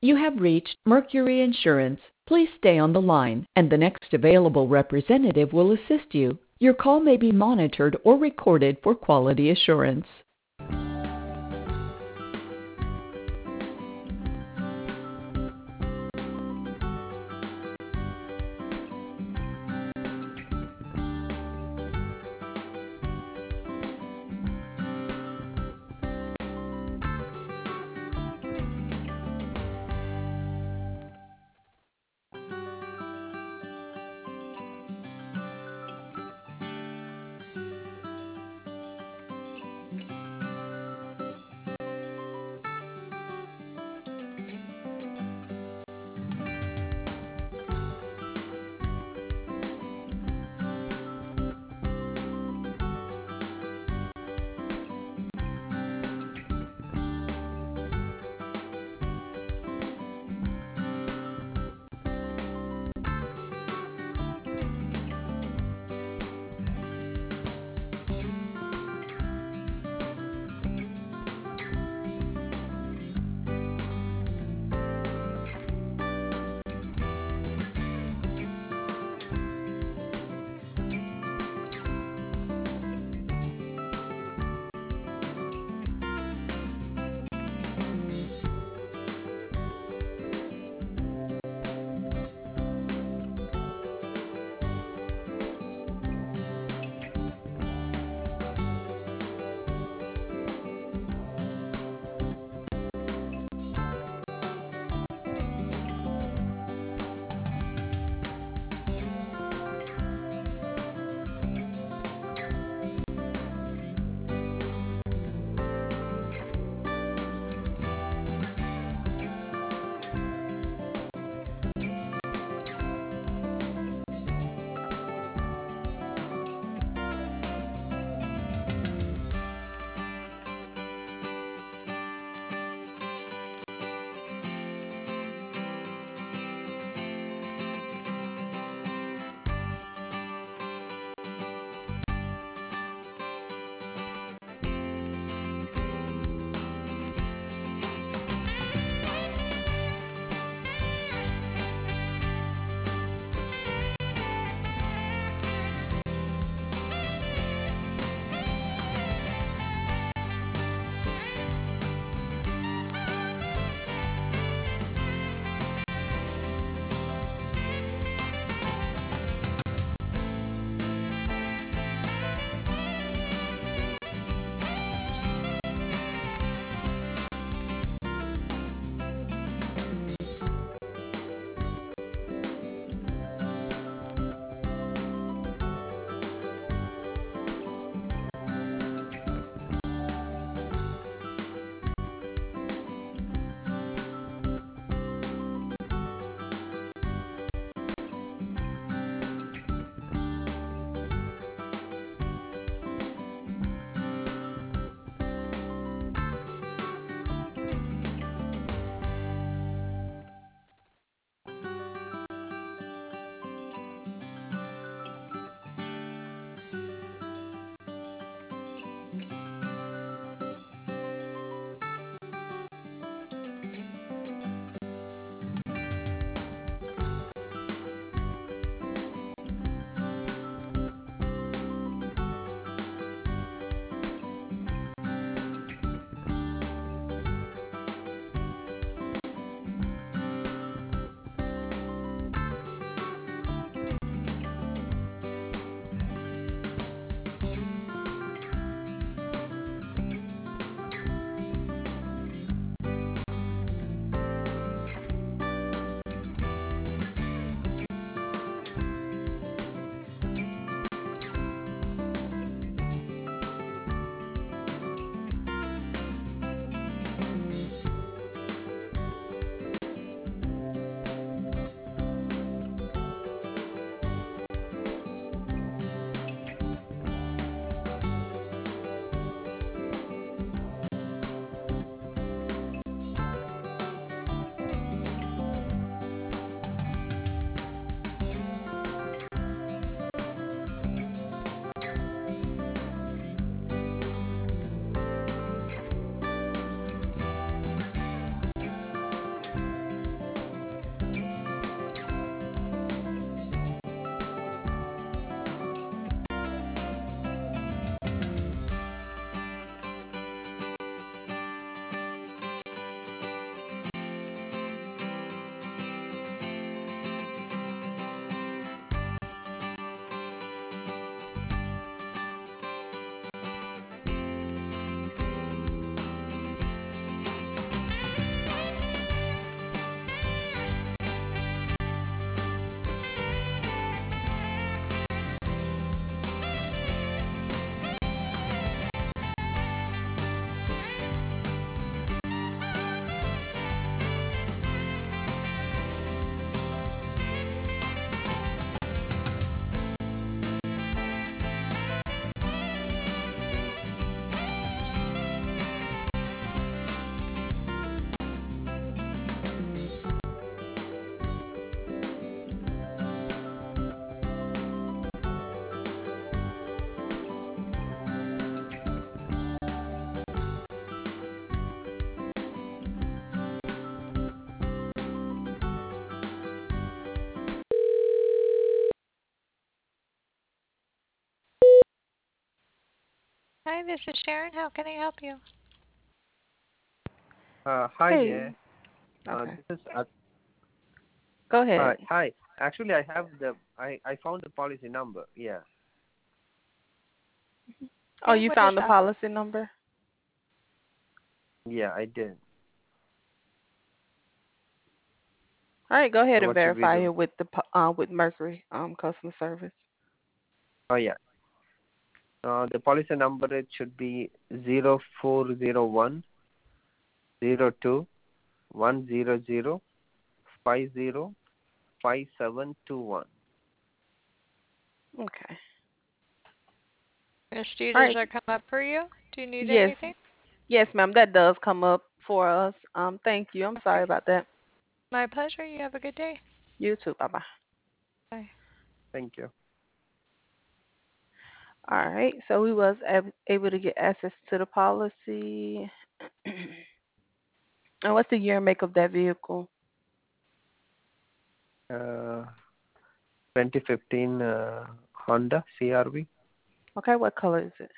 You have reached Mercury Insurance. Please stay on the line, and the next available representative will assist you. Your call may be monitored or recorded for quality assurance. Hi, this is Sharon. How can I help you? Hi Hey. there. Okay. This is Go ahead. hi. Actually, I found the policy number. Yeah. Oh, Okay, you what is found the up? policy number? Yeah, I did. All right, go ahead So and what should we verify do? it with the with Mercury customer service. Oh yeah. The policy number it should be 0401 002 100 50 5721. Okay. Misty, All does right. that come up for you? Do you need Yes. anything? Yes, ma'am. That does come up for us. Thank you. I'm sorry Okay. about that. My pleasure. You have a good day. You too. Bye bye. Bye. Thank you. All right. So we was able to get access to the policy. And what's the year and make of that vehicle? Uh, 2015 Honda CRV Okay. What color is it?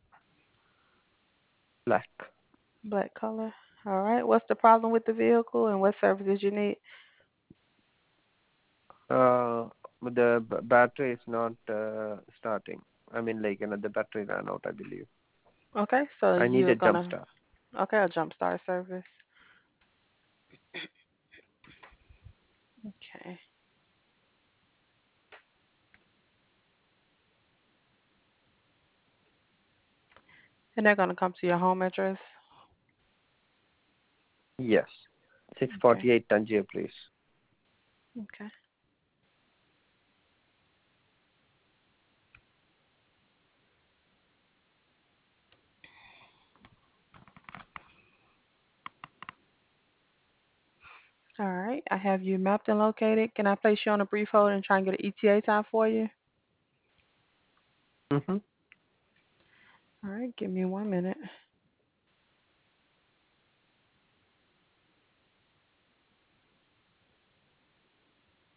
black. Black color. All right. What's the problem with the vehicle and what services you need? But the battery is not starting. I mean, like, the battery ran out, I believe. Okay. So I need you're a jump gonna start. okay a jump start service. Okay. And they're gonna come to your home address. Yes. Okay. 648 Tangier Place. Okay. All right. I have you mapped and located. Can I place you on a brief hold and try and get an ETA time for you? Mm-hmm. All right. Give me 1 minute.